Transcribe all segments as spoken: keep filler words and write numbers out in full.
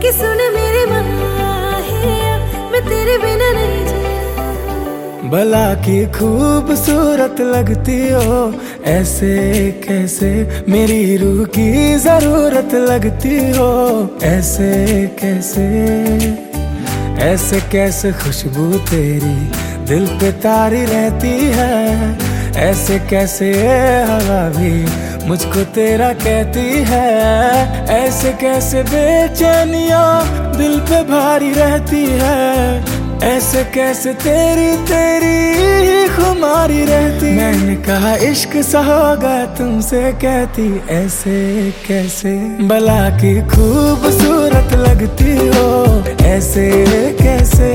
कि सुन मेरे माहिया, मैं तेरे बिना नहीं जीना। भला की खूबसूरत लगती हो, ऐसे कैसे मेरी रूह की जरूरत लगती हो। ऐसे कैसे ऐसे कैसे खुशबू तेरी दिल पे तारी रहती है। ऐसे कैसे हवा भी मुझको तेरा कहती है। ऐसे कैसे बेचैनियां दिल पे भारी रहती है। ऐसे कैसे तेरी तेरी खुमारी रहती। मैंने कहा इश्क सा होगा तुमसे कहती, ऐसे कैसे भला की खूबसूरत लगती हो। ऐसे कैसे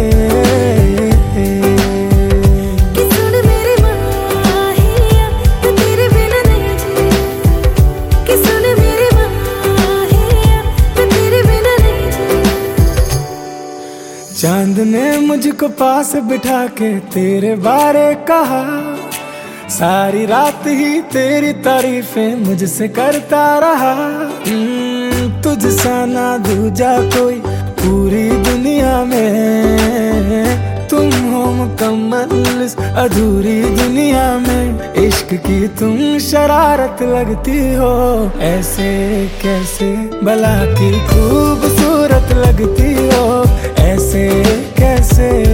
कि सुन मेरे माहिया, मैं तेरे बिना नहीं जीना। कि सुन मेरे माहिया, मैं तेरे बिना नहीं जीना। चांद ने मुझको पास बिठा के तेरे बारे कहा, सारी रात ही तेरी तारीफें मुझसे करता रहा। तुझ सा ना दूजा कोई पूरी दुनिया में। तुम हो मुकम्मल इस अधूरी दुनिया में। इश्क की तुम शरारत लगती हो। ऐसे कैसे भला की खूबसूरत लगती हो। ऐसे कैसे